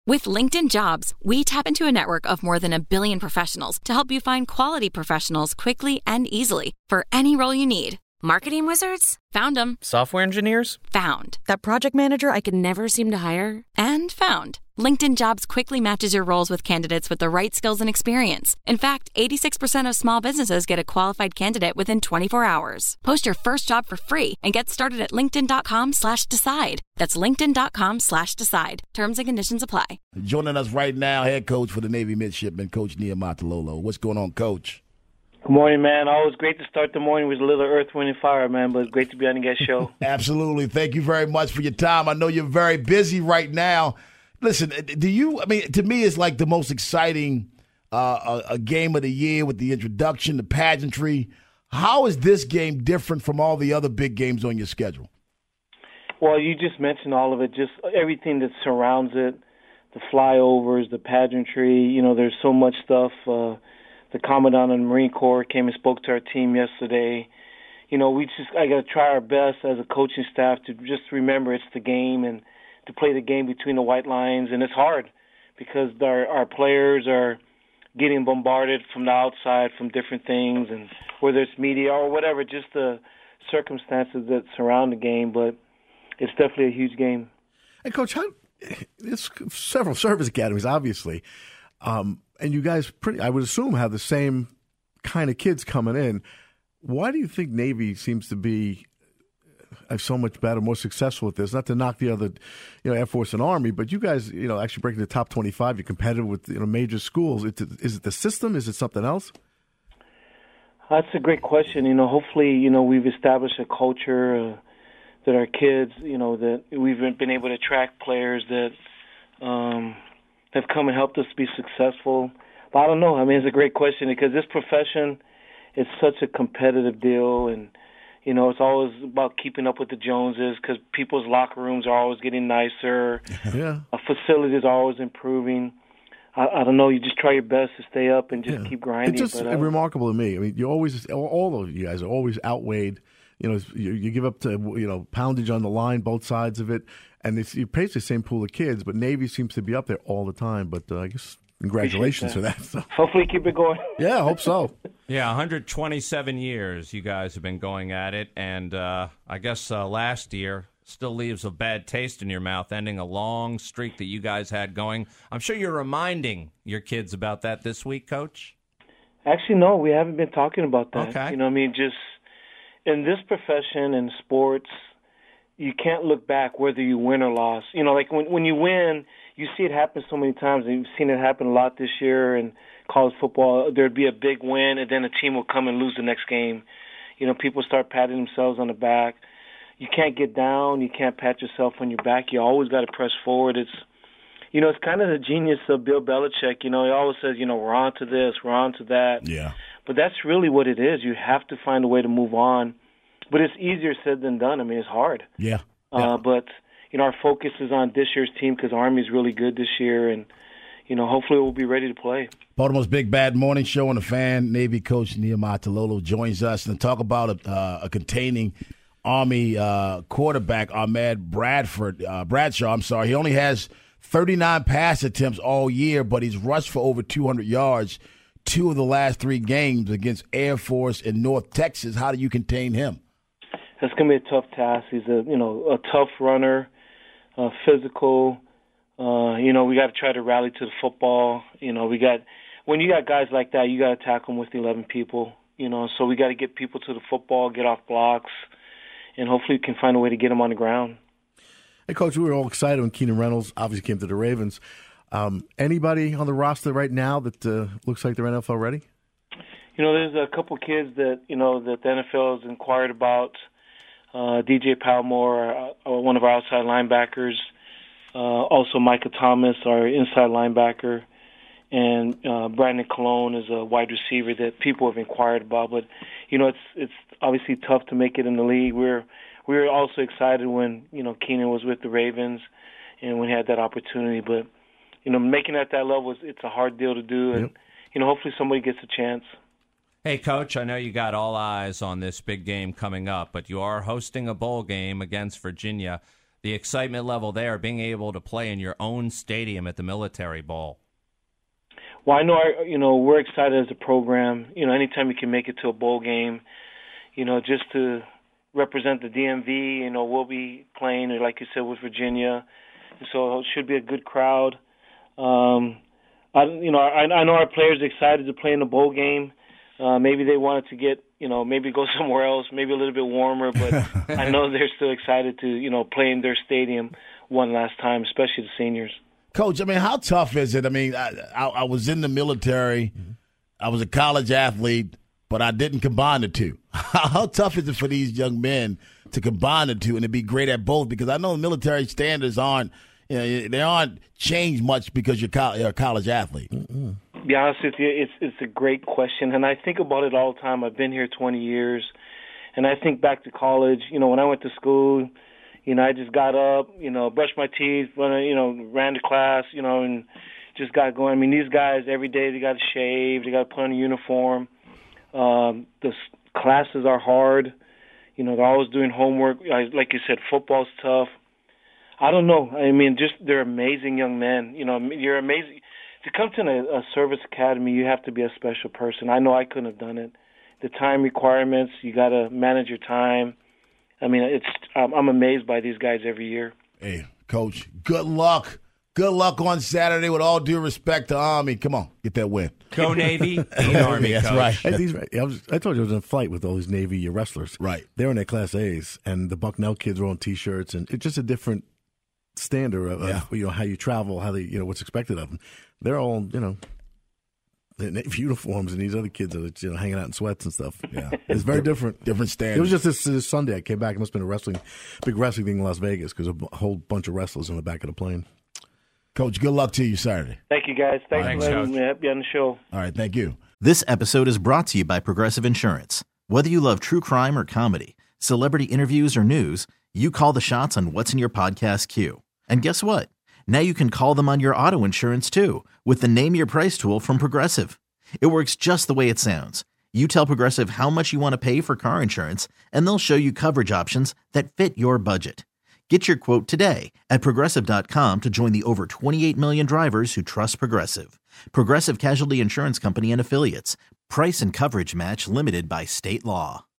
With LinkedIn Jobs, we tap into a network of more than 1 billion professionals to help you find quality professionals quickly and easily for any role you need. Marketing wizards? Found them. Software engineers? Found. That project manager I could never seem to hire? And found. LinkedIn Jobs quickly matches your roles with candidates with the right skills and experience. In fact, 86% of small businesses get a qualified candidate within 24 hours. Post your first job for free and get started at linkedin.com/decide. That's linkedin.com/decide. Terms and conditions apply. Joining us right now, head coach for the Navy Midshipmen, Coach Nehemiah Talolo. What's going on, Coach? Good morning, man. Always great to start the morning with a little earth, wind, and fire, man, but it's great to be on the guest show. Absolutely. Thank you very much for your time. I know you're very busy right now. Listen, to me, it's like the most exciting a game of the year with the introduction, the pageantry. How is this game different from all the other big games on your schedule? Well, you just mentioned all of it, just everything that surrounds it, the flyovers, the pageantry. You know, there's so much stuff. The Commandant of the Marine Corps came and spoke to our team yesterday. You know, I got to try our best as a coaching staff to just remember it's the game and to play the game between the white lines. And it's hard because our players are getting bombarded from the outside from different things, and whether it's media or whatever, just the circumstances that surround the game. But it's definitely a huge game. And, Coach, there's several service academies, obviously. And you guys, I would assume, have the same kind of kids coming in. Why do you think Navy seems to be so much better, more successful with this? Not to knock the other, Air Force and Army, but you guys, actually breaking the top 25. You're competitive with major schools. Is it the system? Is it something else? That's a great question. Hopefully, we've established a culture that our kids, that we've been able to attract players that have come and helped us be successful. But I don't know. It's a great question because this profession is such a competitive deal, and it's always about keeping up with the Joneses because people's locker rooms are always getting nicer. Yeah, facilities are always improving. I don't know. You just try your best to stay up and just keep grinding. It's just remarkable to me. You always, all of you guys are always outweighed. You give up to poundage on the line, both sides of it, and you face the same pool of kids. But Navy seems to be up there all the time. But I guess congratulations for that. So. Hopefully, keep it going. Yeah, I hope so. Yeah, 127 years you guys have been going at it, and I guess last year still leaves a bad taste in your mouth, ending a long streak that you guys had going. I'm sure you're reminding your kids about that this week, Coach? Actually, no, we haven't been talking about that. Okay. Just in this profession and sports, you can't look back whether you win or lost. Like when you win, you see it happen so many times, and you've seen it happen a lot this year in college football. There'd be a big win, and then a team will come and lose the next game. People start patting themselves on the back. You can't get down. You can't pat yourself on your back. You always got to press forward. It's kind of the genius of Bill Belichick. He always says, we're on to this, we're on to that. Yeah. But that's really what it is. You have to find a way to move on. But it's easier said than done. It's hard. Yeah. But, our focus is on this year's team because Army's really good this year, and, hopefully we'll be ready to play. Baltimore's Big Bad Morning Show on the Fan. Navy coach Nehemiah Talolo joins us and talk about a containing Army quarterback, Ahmad Bradshaw. He only has 39 pass attempts all year, but he's rushed for over 200 yards 2 of the last 3 games against Air Force in North Texas. How do you contain him? That's going to be a tough task. He's a tough runner, physical. We got to try to rally to the football. When you got guys like that, you got to tackle them with 11 people. So we got to get people to the football, get off blocks, and hopefully we can find a way to get them on the ground. Hey, Coach, we were all excited when Keenan Reynolds obviously came to the Ravens. Anybody on the roster right now that looks like they're NFL ready? There's a couple kids that that the NFL has inquired about. DJ Palmore, one of our outside linebackers. Also Micah Thomas, our inside linebacker. And Brandon Colon is a wide receiver that people have inquired about. But, it's obviously tough to make it in the league. We were also excited when, Keenan was with the Ravens and when he had that opportunity. But, making it at that level, it's a hard deal to do. And, hopefully somebody gets a chance. Hey, Coach, I know you got all eyes on this big game coming up, but you are hosting a bowl game against Virginia. the excitement level there, being able to play in your own stadium at the Military Bowl? Well, I know we're excited as a program. Anytime we can make it to a bowl game, just to represent the DMV. We'll be playing, like you said, with Virginia, so it should be a good crowd. I know our players are excited to play in the bowl game. Maybe they wanted to get, maybe go somewhere else, maybe a little bit warmer, but I know they're still excited to, play in their stadium one last time, especially the seniors. Coach, how tough is it? I was in the military. I was a college athlete, but I didn't combine the two. How tough is it for these young men to combine the two and to be great at both? Because I know the military standards aren't changed much because you're a college athlete. To be honest with you, it's a great question, and I think about it all the time. I've been here 20 years, and I think back to college. When I went to school, I just got up, brushed my teeth, ran to class, and just got going. These guys, every day they got to shave, they got to put on a uniform. The classes are hard. They're always doing homework. Like you said, football's tough. I don't know. They're amazing young men. You're amazing. To come to a service academy, you have to be a special person. I know I couldn't have done it. The time requirements, you got to manage your time. I'm amazed by these guys every year. Hey, Coach, good luck. Good luck on Saturday. With all due respect to Army, come on, get that win. Go Navy, Army. That's Coach. right. I told you I was in a flight with all these Navy wrestlers. Right. They're in their Class A's, and the Bucknell kids are on T-shirts, and it's just a different standard of how you travel, how they what's expected of them. They're all in Navy uniforms, and these other kids are hanging out in sweats and stuff. Yeah, it's very different. Different standards. It was just this Sunday I came back. It must have been a big wrestling thing in Las Vegas because a whole bunch of wrestlers in the back of the plane. Coach, good luck to you Saturday. Thank you, guys. Thanks for letting me be on the show. All right, thank you. This episode is brought to you by Progressive Insurance. Whether you love true crime or comedy, celebrity interviews or news, you call the shots on what's in your podcast queue. And guess what? Now you can call them on your auto insurance too with the Name Your Price tool from Progressive. It works just the way it sounds. You tell Progressive how much you want to pay for car insurance, and they'll show you coverage options that fit your budget. Get your quote today at Progressive.com to join the over 28 million drivers who trust Progressive. Progressive Casualty Insurance Company and Affiliates. Price and coverage match limited by state law.